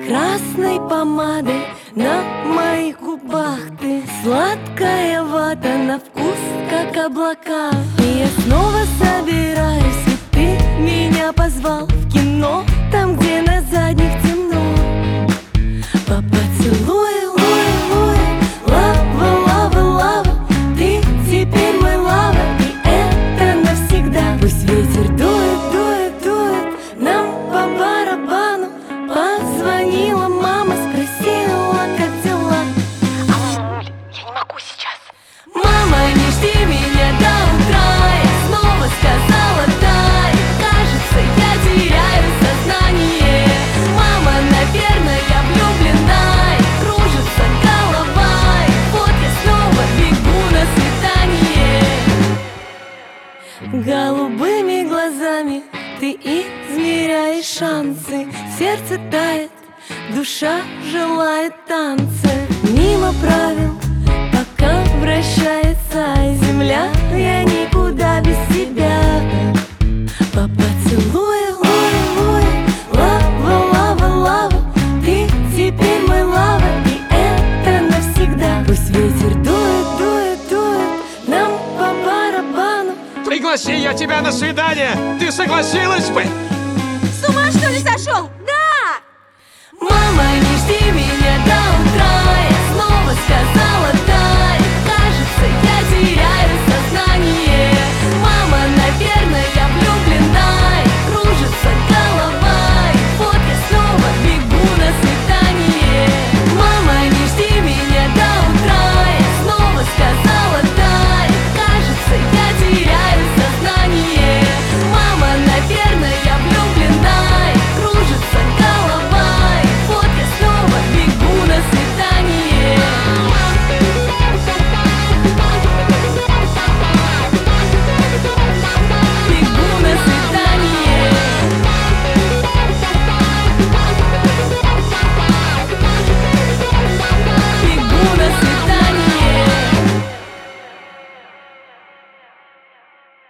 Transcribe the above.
красной помадой на моих губах. Ты сладкая вата, на вкус как облака. И я снова собираюсь, ведь ты меня позвал в кино, там, где на задних темно. По поцелую, лава, лава, лава, ты теперь мой лава, и это навсегда. Пусть ветер дует, дует, дует, нам по барабану. Позвонила мама, спросила, как дела. Я не могу сейчас. Мама, не жди меня до утра, я снова сказала дай. Кажется, я теряю сознание. Мама, наверное, я влюблена, и кружится голова. И вот я снова бегу на свидание. Голубыми глазами ты измеряешь шансы. Сердце тает, душа желает танца. Мимо правил, пока вращается земля, я никуда без тебя. По поцелую, лава, лава, лава, ты теперь мой лава, и это навсегда. Пусть ветер дует, дует, дует, нам по барабану. Пригласи я тебя на свидание, ты согласилась бы?